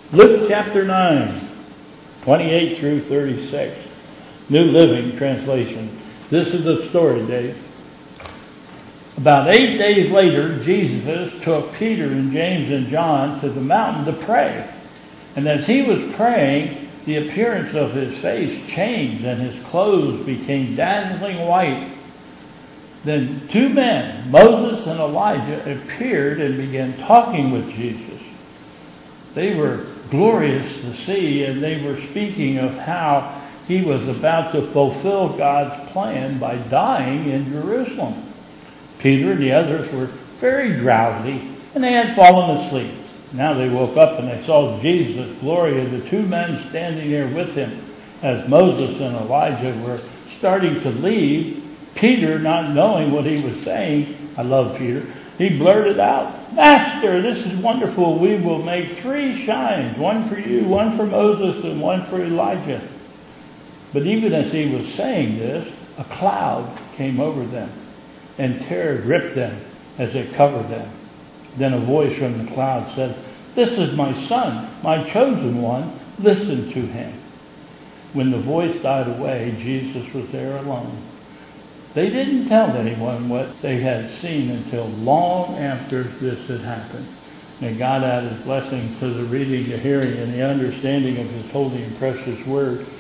Luke chapter 9, 28 through 36. New Living Translation. This is the story, Dave. About 8 days later, Jesus took Peter and James and John to the mountain to pray. And as he was praying, the appearance of his face changed and his clothes became dazzling white. Then two men, Moses and Elijah, appeared and began talking with Jesus. They were glorious to see, and they were speaking of how he was about to fulfill God's plan by dying in Jerusalem. Peter and the others were very drowsy, and they had fallen asleep. Now they woke up and they saw Jesus' glory and the two men standing there with him. As Moses and Elijah were starting to leave, Peter, not knowing what he was saying, I love Peter, he blurted out, "Master, this is wonderful. We will make 3 shrines, one for you, one for Moses, and one for Elijah." But even as he was saying this, a cloud came over them, and terror gripped them as it covered them. Then a voice from the cloud said, "This is my son, my chosen one. Listen to him." When the voice died away, Jesus was there alone. They didn't tell anyone what they had seen until long after this had happened. May God add his blessing to the reading, the hearing, and the understanding of his holy and precious word.